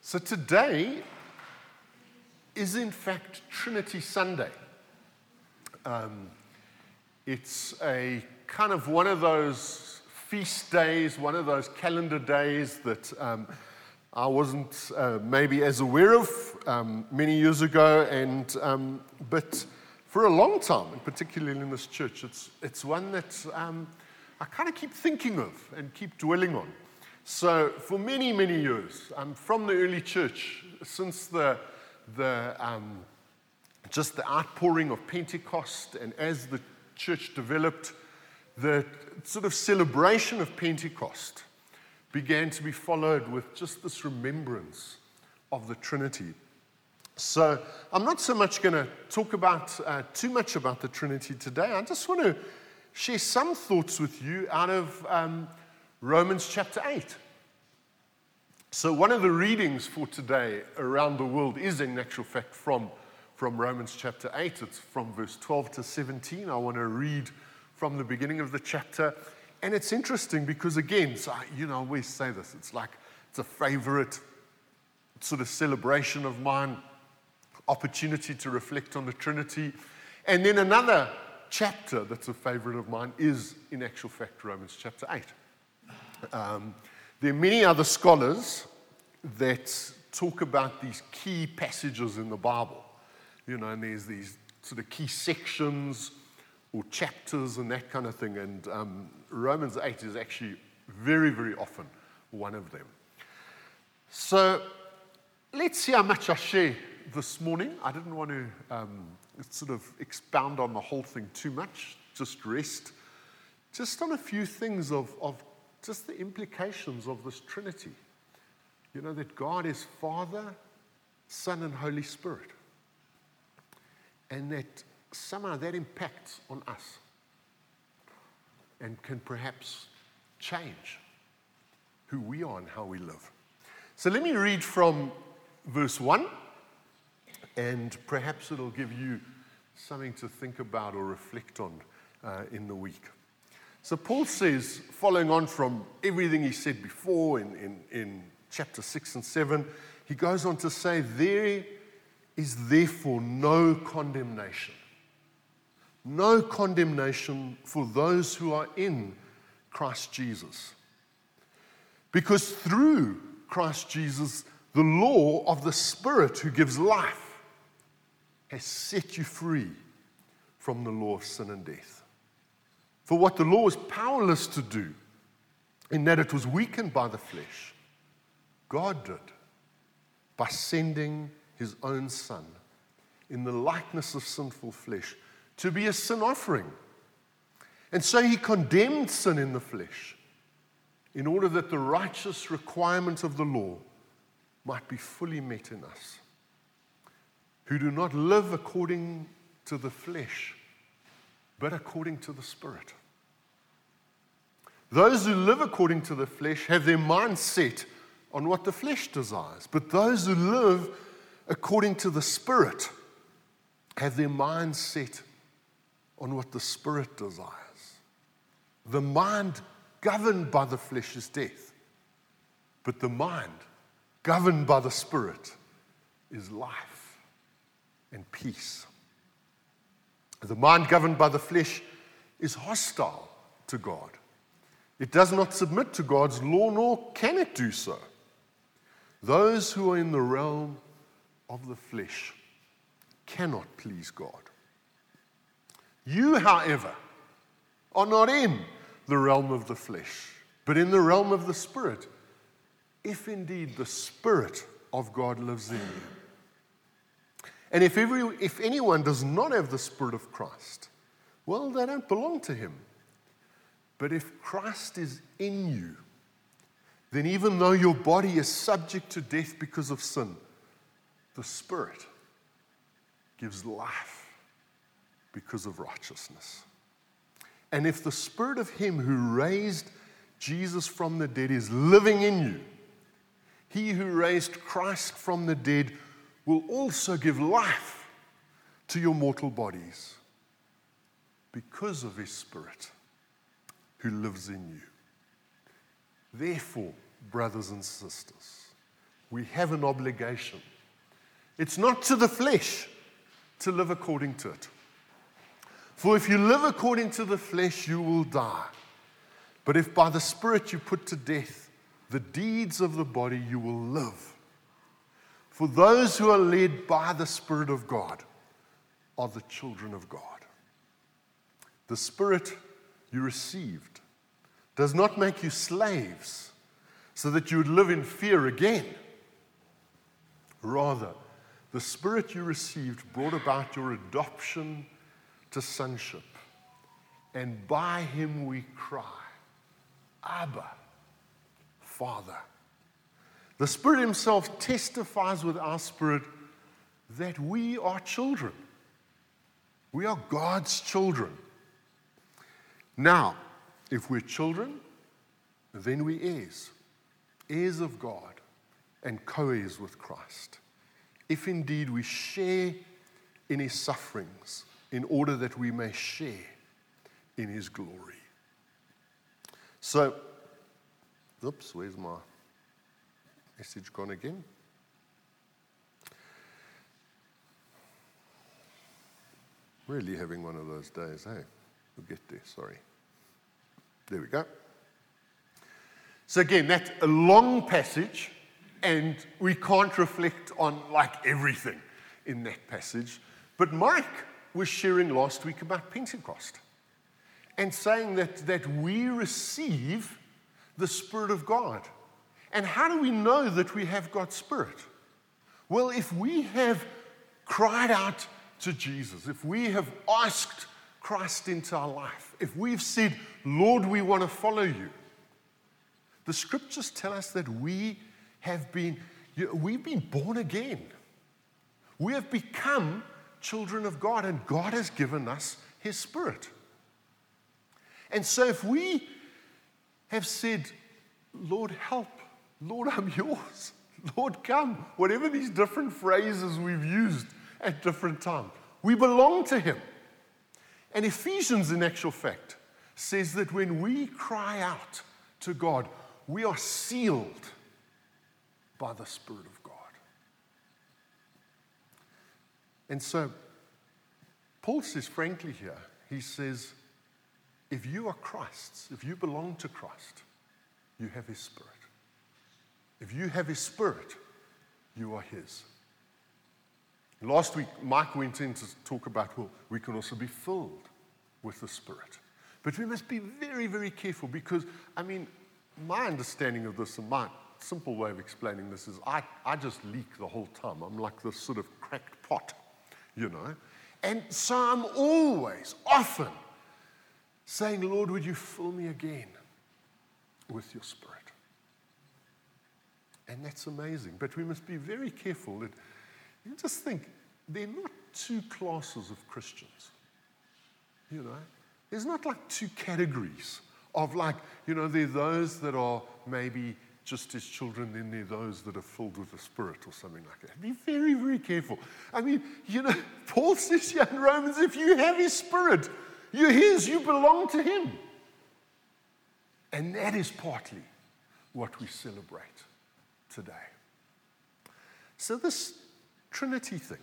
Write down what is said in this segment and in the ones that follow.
So today is in fact Trinity Sunday. It's a kind of one of those feast days, one of those calendar days that I wasn't maybe as aware of many years ago, but for a long time, and particularly in this church, it's one that I kind of keep thinking of and keep dwelling on. So for many, many years, from the early church, since just the outpouring of Pentecost, and as the church developed, the sort of celebration of Pentecost began to be followed with just this remembrance of the Trinity. So I'm not so much going to talk about too much about the Trinity today. I just want to share some thoughts with you out of Romans chapter 8. So one of the readings for today around the world is in actual fact from Romans chapter 8. It's from verse 12 to 17. I want to read from the beginning of the chapter. And it's interesting because, again, I always say this. It's a favorite sort of celebration of mine, opportunity to reflect on the Trinity. And then another chapter that's a favorite of mine is, in actual fact, Romans chapter 8. There are many other scholars that talk about these key passages in the Bible. And there's these sort of key sections or chapters and that kind of thing. And Romans 8 is actually very, very often one of them. So let's see how much I share this morning. I didn't want to sort of expound on the whole thing too much, just rest. Just on a few things of just the implications of this Trinity. That God is Father, Son, and Holy Spirit. And that somehow that impacts on us and can perhaps change who we are and how we live. So let me read from verse 1, and perhaps it'll give you something to think about or reflect on in the week. So Paul says, following on from everything he said before in chapter 6 and 7, he goes on to say, there is therefore no condemnation. No condemnation for those who are in Christ Jesus. Because through Christ Jesus, the law of the Spirit who gives life has set you free from the law of sin and death. For what the law was powerless to do, in that it was weakened by the flesh, God did by sending his own Son in the likeness of sinful flesh to be a sin offering. And so he condemned sin in the flesh in order that the righteous requirement of the law might be fully met in us, who do not live according to the flesh, but according to the Spirit. Those who live according to the flesh have their mind set on what the flesh desires, but those who live according to the Spirit have their mind set on what the Spirit desires. The mind governed by the flesh is death, but the mind governed by the Spirit is life and peace. The mind governed by the flesh is hostile to God. It does not submit to God's law, nor can it do so. Those who are in the realm of the flesh cannot please God. You, however, are not in the realm of the flesh, but in the realm of the Spirit, if indeed the Spirit of God lives in you. And if anyone does not have the Spirit of Christ, well, they don't belong to him. But if Christ is in you, then even though your body is subject to death because of sin, the Spirit gives life because of righteousness. And if the Spirit of him who raised Jesus from the dead is living in you, he who raised Christ from the dead will also give life to your mortal bodies because of his Spirit who lives in you. Therefore, brothers and sisters, We have an obligation. It's not to the flesh to live according to it. For if you live according to the flesh, you will die. But if by the Spirit you put to death the deeds of the body, you will live. For those who are led by the Spirit of God are the children of God. The Spirit you received does not make you slaves so that you would live in fear again. Rather, the Spirit you received brought about your adoption to sonship. And by him we cry, Abba, Father. The Spirit himself testifies with our spirit that we are children. We are God's children. Now, if we're children, then we're heirs, heirs of God and co-heirs with Christ. If indeed we share in his sufferings, in order that we may share in his glory. So, where's my message gone again? Really having one of those days, hey? We'll get there, sorry. There we go. So again, that's a long passage, and we can't reflect on like everything in that passage. But Mike was sharing last week about Pentecost and saying that we receive the Spirit of God. And how do we know that we have God's Spirit? Well, if we have cried out to Jesus, if we have asked Christ into our life, if we've said, Lord, we want to follow you, the scriptures tell us that we've been born again. We have become children of God, and God has given us his Spirit. And so if we have said, Lord, help, Lord, I'm yours, Lord, come, whatever these different phrases we've used at different times, we belong to him. And Ephesians, in actual fact, says that when we cry out to God, we are sealed by the Spirit of God. And so, Paul says frankly here, he says, if you are Christ's, if you belong to Christ, you have his Spirit. If you have his Spirit, you are his. Last week, Mike went in to talk about, well, we can also be filled with the Spirit. But we must be very, very careful because, my understanding of this and my simple way of explaining this is I just leak the whole time. I'm like this sort of cracked pot, you know. And so I'm always, often, saying, Lord, would you fill me again with your Spirit? And that's amazing. But we must be very careful that you just think, there are not two classes of Christians. You know, there's not like two categories of like, there are those that are maybe just his children, then there are those that are filled with the Spirit or something like that. Be very, very careful. Paul says here in Romans, if you have his Spirit, you're his, you belong to him. And that is partly what we celebrate today. So this Trinity thing,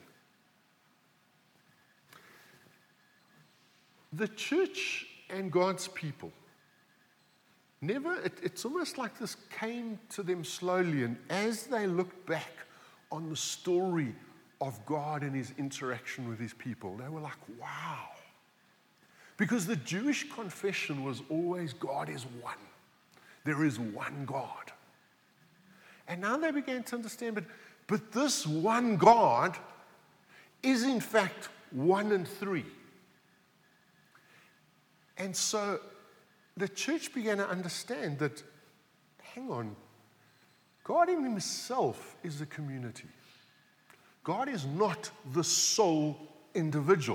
the church and God's people it's almost like this came to them slowly, and as they looked back on the story of God and his interaction with his people, they were like, wow. Because the Jewish confession was always God is one. There is one God. And now they began to understand, but this one God is in fact one and three. And so the church began to understand that, hang on, God in himself is a community. God is not the sole individual.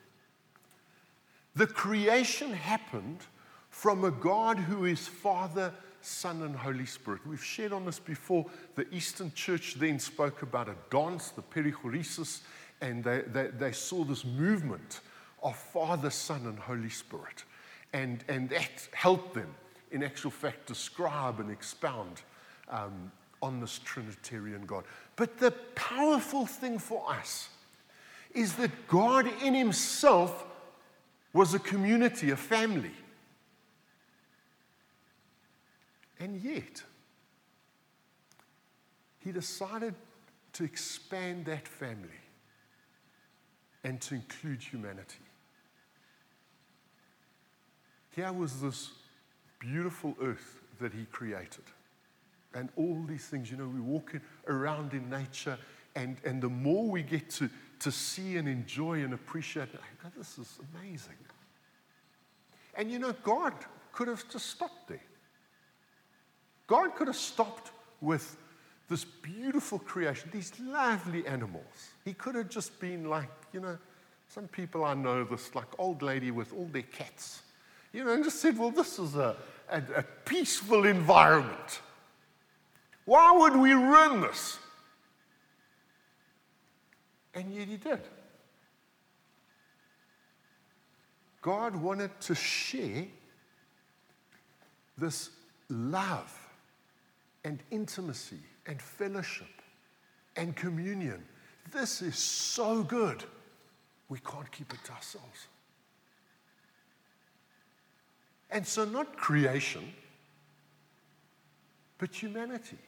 The creation happened from a God who is Father, Son, and Holy Spirit. We've shared on this before. The Eastern Church then spoke about a dance, the perichoresis, and they saw this movement of Father, Son, and Holy Spirit. And that helped them, in actual fact, describe and expound on this Trinitarian God. But the powerful thing for us is that God in himself was a community, a family. And yet, he decided to expand that family and to include humanity. Here was this beautiful earth that he created. And all these things, we're walking around in nature, and the more we get to see and enjoy and appreciate, God, this is amazing. And God could have just stopped there. God could have stopped with this beautiful creation, these lovely animals. He could have just been like, some people I know, this like old lady with all their cats, and just said, well, this is a peaceful environment. Why would we ruin this? And yet he did. God wanted to share this love and intimacy and fellowship and communion. This is so good, we can't keep it to ourselves. And so not creation, but humanity.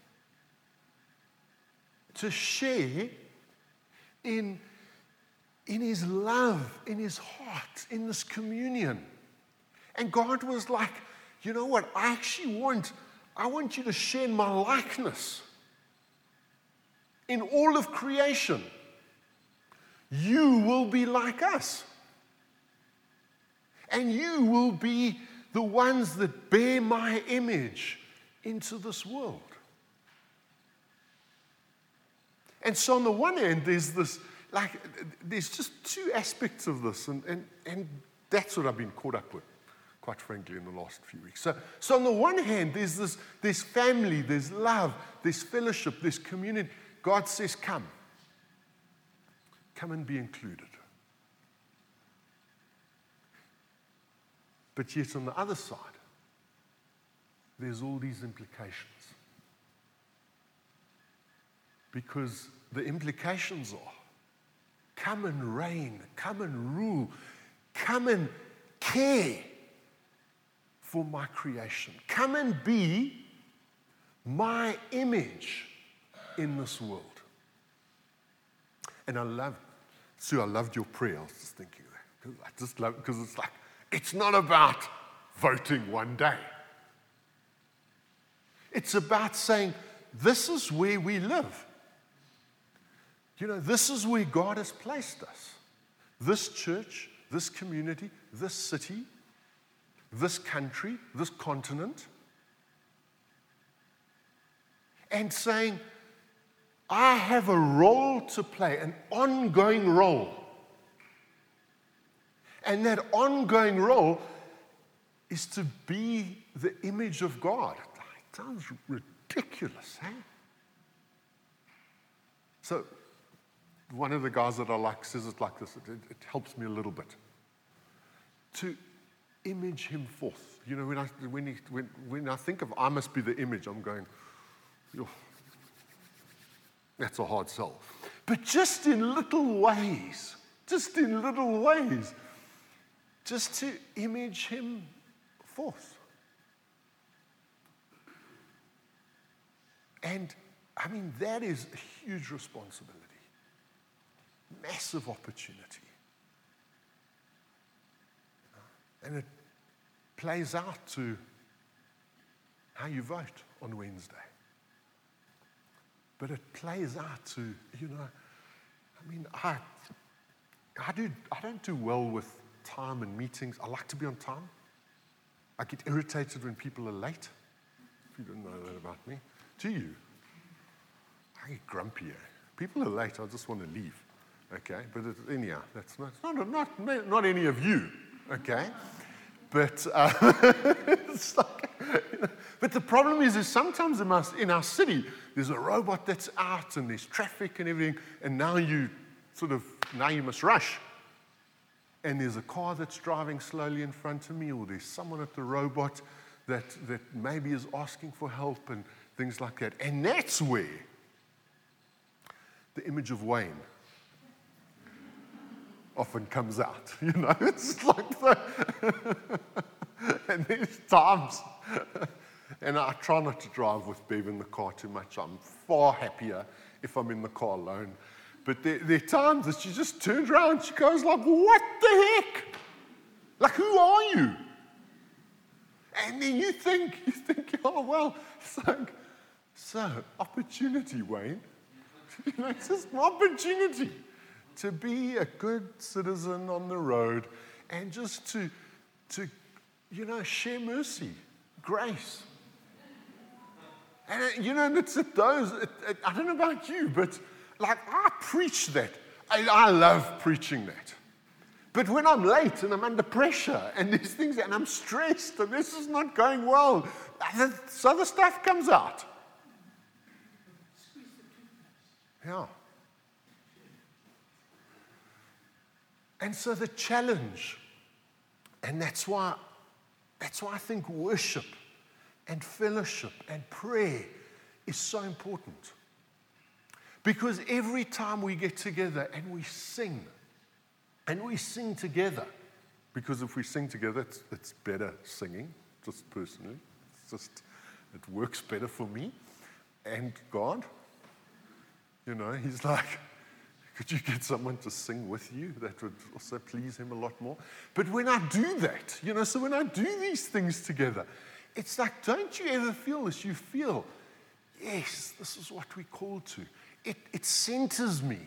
To share in his love, in his heart, in this communion. And God was like, you know what, I want you to share in my likeness. In all of creation, you will be like us. And you will be the ones that bear my image into this world. And so on the one hand, there's just two aspects of this, and that's what I've been caught up with, quite frankly, in the last few weeks. So on the one hand, there's family, there's love, there's fellowship, there's community. God says, come and be included. But yet on the other side, there's all these implications. Because the implications are, come and reign, come and rule, come and care for my creation. Come and be my image in this world. And I loved your prayer. I was just thinking that. I just love it because it's like, it's not about voting one day. It's about saying, this is where we live. This is where God has placed us. This church, this community, this city, this country, this continent. And saying, I have a role to play, an ongoing role. And that ongoing role is to be the image of God. It sounds ridiculous, eh? So, one of the guys that I like says it like this. It helps me a little bit. To image him forth. When I think of I must be the image, I'm going, that's a hard sell. But just in little ways, just to image him forth. And, that is a huge responsibility. Massive opportunity. And it plays out to how you vote on Wednesday. But it plays out to, I don't do well with time and meetings. I like to be on time. I get irritated when people are late. If you didn't know that about me. Do you? I get grumpy. People are late, I just want to leave. Okay? But anyhow, that's not any of you. Okay? But it's like, but the problem is sometimes in our city, there's a robot that's out and there's traffic and everything, and now you must rush. And there's a car that's driving slowly in front of me, or there's someone at the robot that maybe is asking for help, and things like that. And that's where the image of Wayne often comes out. It's like and there's times, and I try not to drive with Bev in the car too much. I'm far happier if I'm in the car alone. But there are times that she just turns around, she goes like, what the heck? Like, who are you? And then you think, oh, well, so opportunity, Wayne. It's just an opportunity to be a good citizen on the road and just to share mercy, grace. And, it's at those, I don't know about you, but like I preach that. I love preaching that. But when I'm late and I'm under pressure and there's things and I'm stressed and this is not going well, so the stuff comes out. Yeah. And so the challenge, and that's why I think worship and fellowship and prayer is so important. Because every time we get together and we sing together, because if we sing together, it's better singing, just personally. It works better for me and God. He's like, could you get someone to sing with you? That would also please him a lot more. But when I do that, so when I do these things together, it's like, don't you ever feel this? You feel, yes, this is what we're called to. It centers me.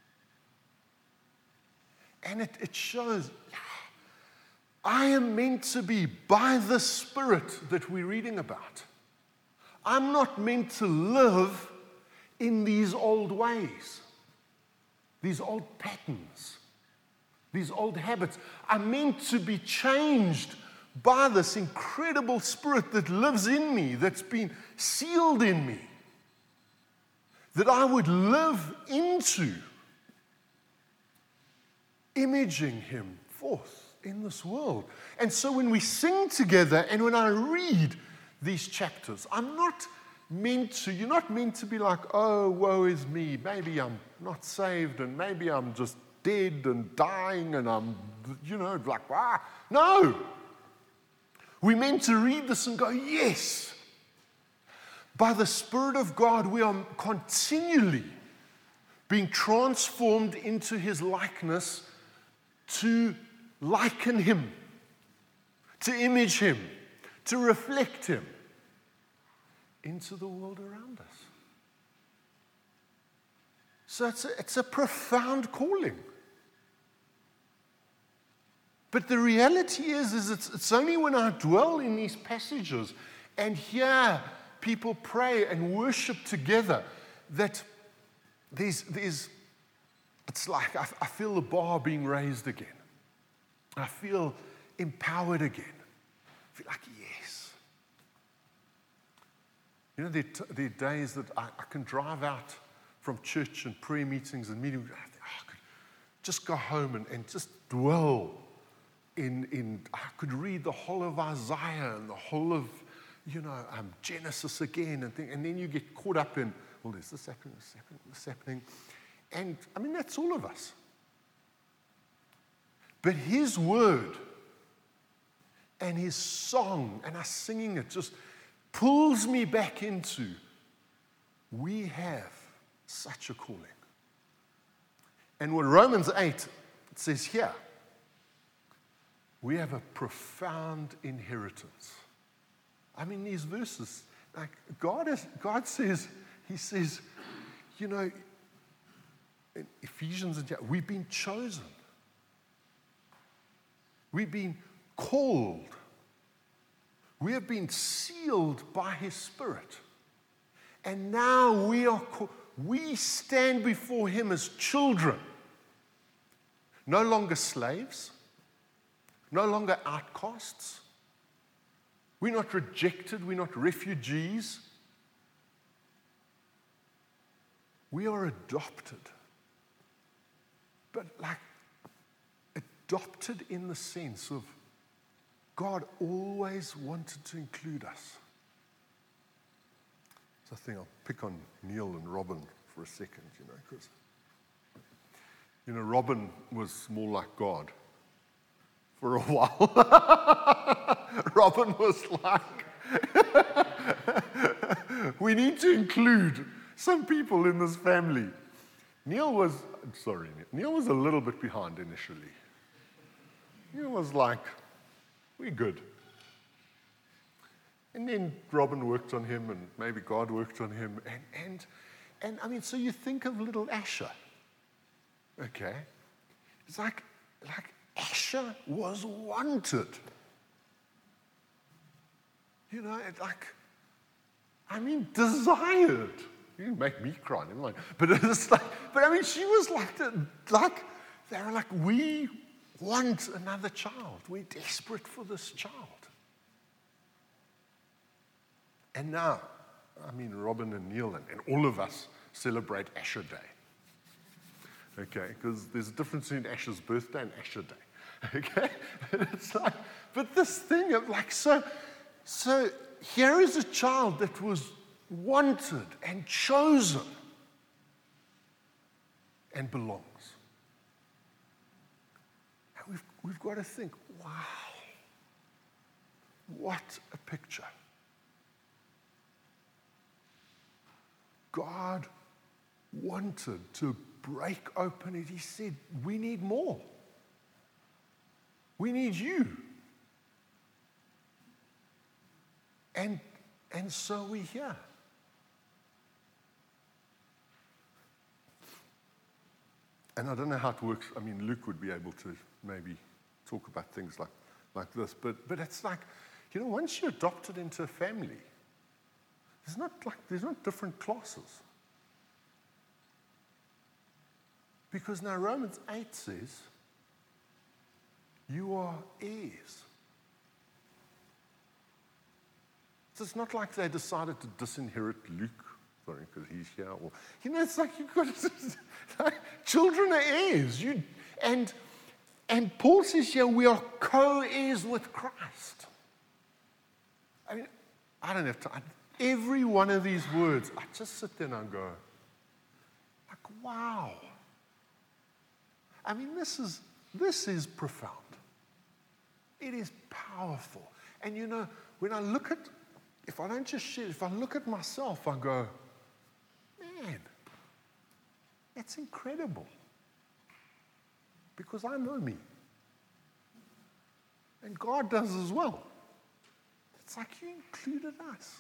And it shows, I am meant to be by the Spirit that we're reading about. I'm not meant to live in these old ways, these old patterns, these old habits. I'm meant to be changed by this incredible Spirit that lives in me, that's been sealed in me, that I would live into, imaging Him forth in this world. And so when we sing together and when I read these chapters, you're not meant to be like, oh, woe is me. Maybe I'm not saved and maybe I'm just dead and dying and I'm, like, ah. No. We're meant to read this and go, yes. By the Spirit of God, we are continually being transformed into His likeness to liken Him, to image Him, to reflect Him into the world around us. So it's a profound calling. But the reality is it's only when I dwell in these passages and hear people pray and worship together that it's like I feel the bar being raised again. I feel empowered again. I feel like, yes. There are days that I can drive out from church and prayer meetings and meetings. I could just go home and just dwell in. I could read the whole of Isaiah and the whole of, Genesis again and then you get caught up in, well, there's this happening. And, that's all of us. But His word and His song and us singing it just pulls me back into, we have such a calling. And what Romans 8 says here, we have a profound inheritance. These verses, like God says, He says, in Ephesians, we've been chosen. We've been called. We have been sealed by His Spirit. And now we stand before Him as children. No longer slaves. No longer outcasts. We're not rejected. We're not refugees. We are adopted. But adopted in the sense of God always wanted to include us. So I think I'll pick on Neil and Robin for a second, because, Robin was more like God for a while. Robin was like, we need to include some people in this family. Neil was a little bit behind initially. Neil was like, we're good. And then Robin worked on him, and maybe God worked on him. And I mean, so you think of little Asher, okay? It's like Asher was wanted. Desired. You make me cry, never mind. But it's like, she was they were like, we want another child. We're desperate for this child. And now, Robin and Neil and all of us celebrate Asher Day. Okay, because there's a difference between Asher's birthday and Asher Day. Okay? It's like, but this thing of so here is a child that was wanted and chosen and belongs. And we've got to think, wow, what a picture. God wanted to break open it. He said, we need more. We need you. And so we're here. And I don't know how it works. Luke would be able to maybe talk about things like this. But it's like, once you're adopted into a family, there's not different classes. Because now Romans 8 says, you are heirs. So it's not like they decided to disinherit Luke, because he's here. Or, it's like you've got to, children are heirs. And Paul says here, we are co-heirs with Christ. I don't have time. Every one of these words, I just sit there and I go, wow. This is profound. It is powerful. And when I look at, if I look at myself, I go, man, that's incredible. Because I know me. And God does as well. It's like you included us.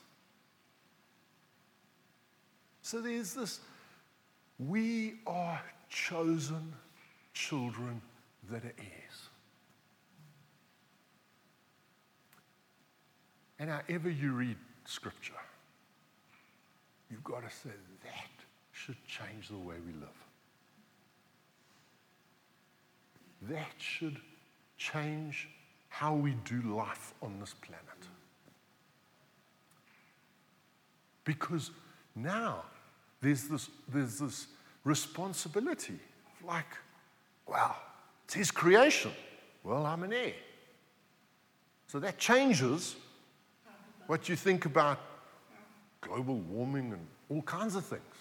So there's this, we are chosen children that are heirs. And however you read Scripture, you've got to say that should change the way we live. That should change how we do life on this planet. Because now there's this responsibility. Like, wow, it's his creation. Well, I'm an heir. So that changes what you think about global warming and all kinds of things.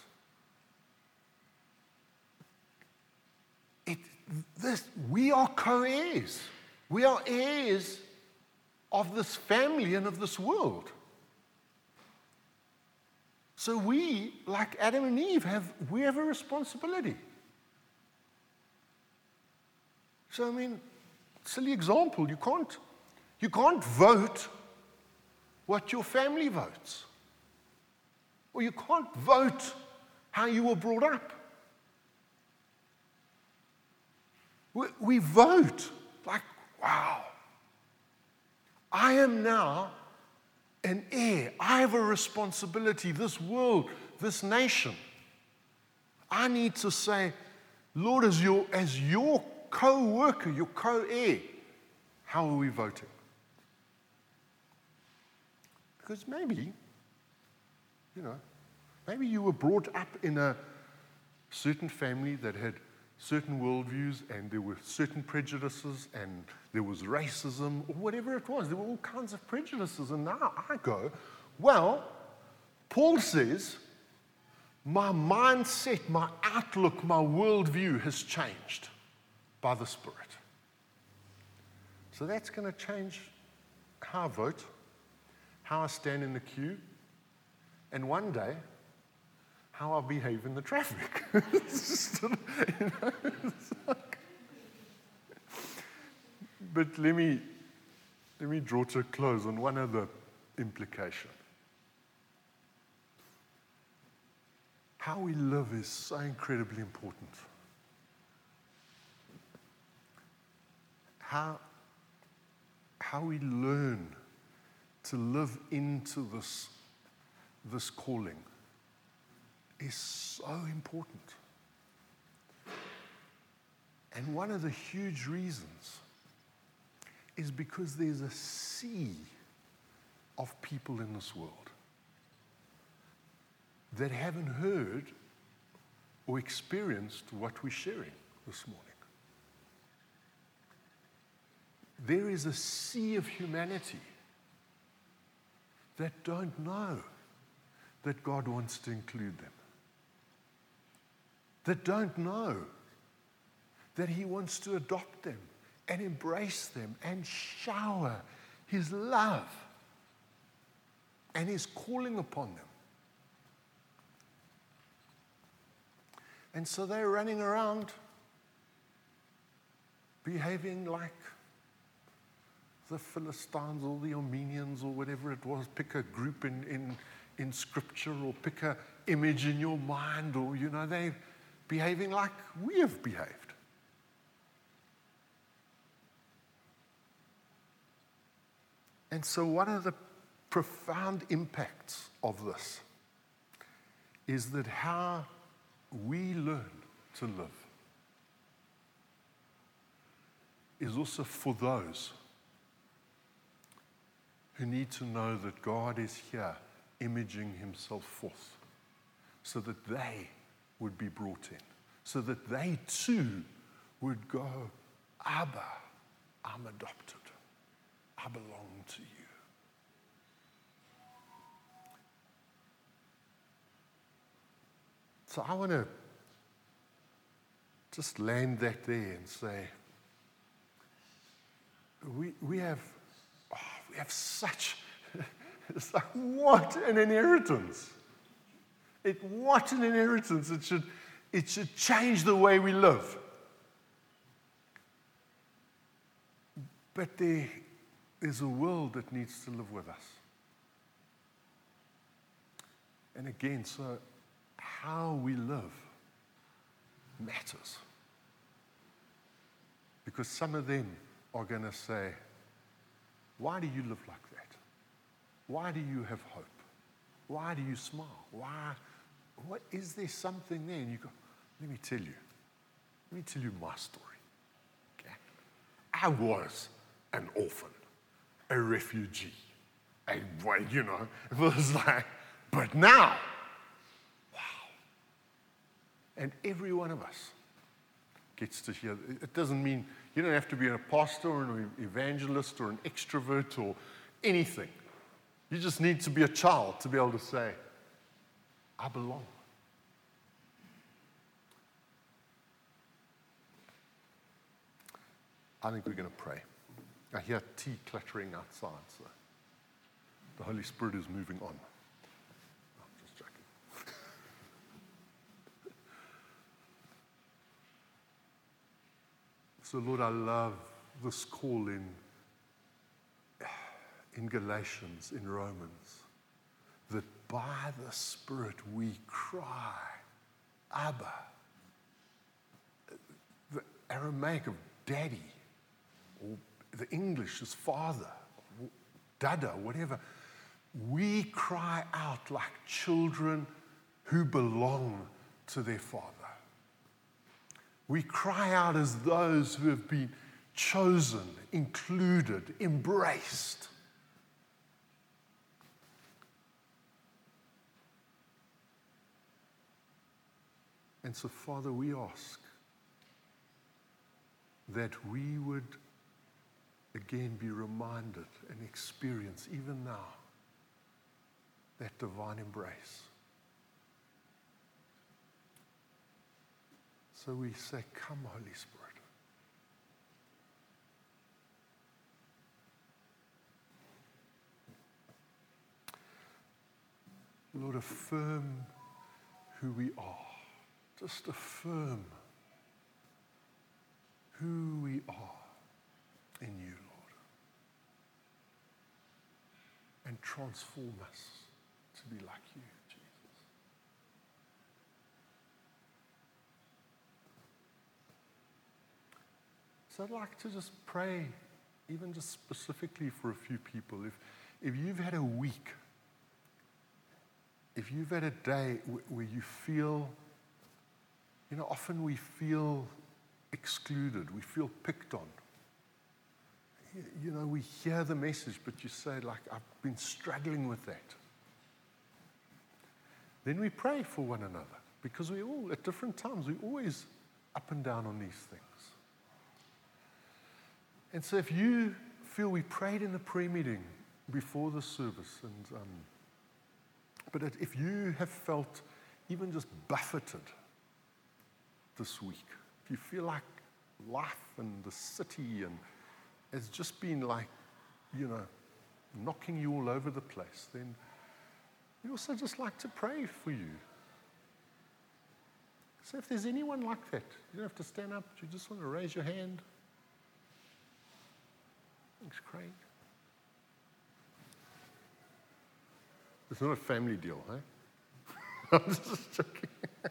We are co-heirs. We are heirs of this family and of this world. So we, like Adam and Eve, we have a responsibility. So silly example, you can't vote what your family votes. Or you can't vote how you were brought up. We vote like, wow, I am now an heir. I have a responsibility. This world, this nation. I need to say, Lord, as your co-worker, your co-heir, how are we voting? Because maybe you were brought up in a certain family that had certain worldviews, and there were certain prejudices, and there was racism, or whatever it was. There were all kinds of prejudices. And now I go, well, Paul says, my mindset, my outlook, my worldview has changed by the Spirit. So that's going to change how I vote, how I stand in the queue, and one day, how I behave in the traffic. It's like, but let me draw to a close on one other implication. How we live is so incredibly important. How we learn to live into this calling is so important. And one of the huge reasons is because there's a sea of people in this world that haven't heard or experienced what we're sharing this morning. There is a sea of humanity that don't know that God wants to include them, that don't know that He wants to adopt them and embrace them and shower His love and His calling upon them. And so they're running around behaving like the Philistines or the Armenians or whatever it was. Pick a group in Scripture, or pick an image in your mind, or, they're behaving like we have behaved. And so one of the profound impacts of this is that how we learn to live is also for those who need to know that God is here imaging Himself forth so that they would be brought in, so that they too would go, Abba, I'm adopted. I belong to you. So I want to just land that there and say, we have such, it's like, what an inheritance. What an inheritance. It should change the way we live. But there's a world that needs to live with us. And again, so how we live matters. Because some of them are going to say, why do you live like that? Why do you have hope? Why do you smile? What is there something there? And you go, let me tell you my story. Okay? I was an orphan, a refugee, it was like, but now, wow. And every one of us gets to hear. It doesn't mean you don't have to be a pastor or an evangelist or an extrovert or anything. You just need to be a child to be able to say, I belong. I think we're going to pray. I hear tea clattering outside, so the Holy Spirit is moving on. I'm just joking. So, Lord, I love this call in Galatians, in Romans, that by the Spirit we cry, Abba. The Aramaic of daddy, or the English is father, or dada, whatever. We cry out like children who belong to their father. We cry out as those who have been chosen, included, embraced. And so, Father, we ask that we would again be reminded and experience, even now, that divine embrace. So we say, come, Holy Spirit. Lord, affirm who we are. Just affirm who we are in you, Lord. And transform us to be like you, Jesus. So I'd like to just pray, even just specifically for a few people. If you've had a week, if you've had a day where you feel, often we feel excluded, we feel picked on. We hear the message, but you say, like, I've been struggling with that. Then we pray for one another, because we all, at different times, we're always up and down on these things. And so if you feel, we prayed in the prayer meeting before the service, but if you have felt even just buffeted this week, if you feel like life and the city and has just been like, knocking you all over the place, then we also just like to pray for you. So if there's anyone like that, you don't have to stand up, you just want to raise your hand. Thanks, Craig. It's not a family deal, eh? I'm just joking.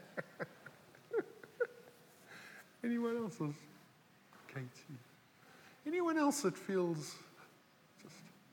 Anyone else? Katie. Anyone else that feels just...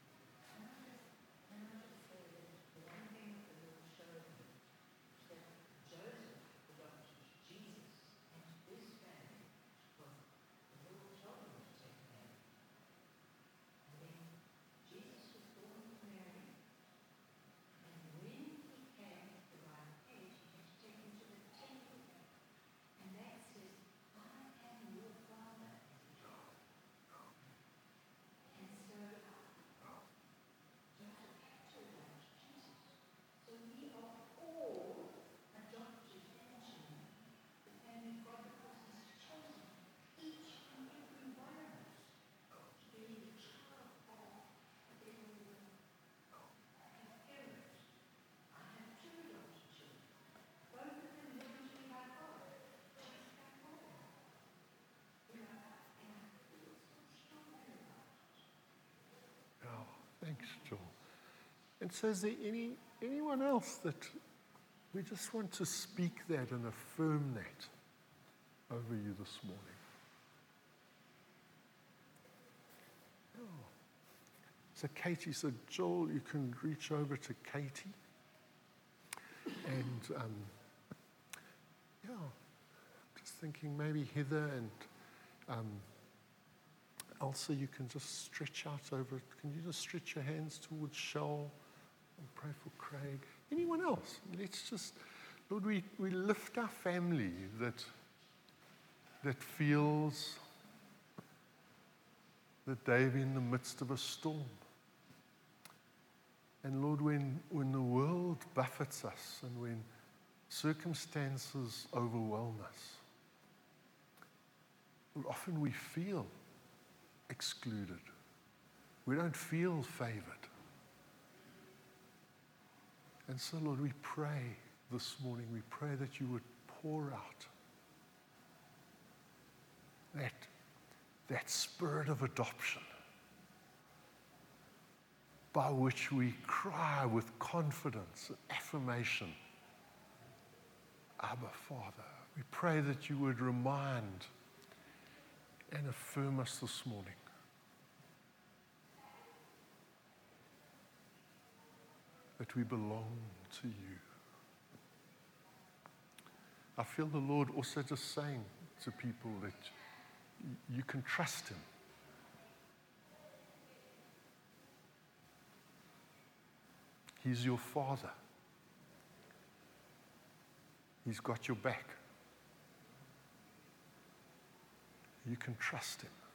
Thanks, Joel. And so is there anyone else that we just want to speak that and affirm that over you this morning? Oh. So Katie said, Joel, you can reach over to Katie. And just thinking maybe Heather and Elsa, you can just stretch out over. Can you just stretch your hands towards Shell and pray for Craig? Anyone else? Let's just, Lord, we lift our family that feels that they're in the midst of a storm. And Lord, when the world buffets us and when circumstances overwhelm us, Lord, often we feel excluded. We don't feel favored. And so, Lord, we pray this morning, we pray that you would pour out that spirit of adoption by which we cry with confidence and affirmation, Abba, Father. We pray that you would remind and affirm us this morning that we belong to you. I feel the Lord also just saying to people that you can trust him. He's your Father. He's got your back. You can trust him.